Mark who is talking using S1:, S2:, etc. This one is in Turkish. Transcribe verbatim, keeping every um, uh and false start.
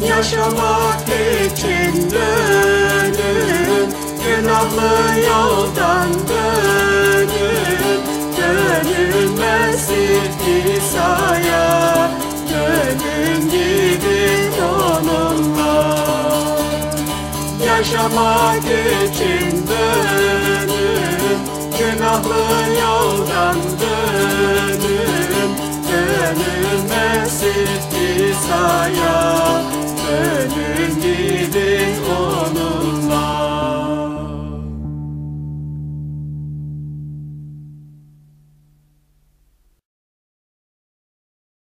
S1: Yaşamak için dönün, günahlı yoldan dönün. Dönün Mesih İsa'ya, dönün gidin onunla. Yaşamak için dönün, günahlı yoldan dönün. Dönün Mesih İsa'ya,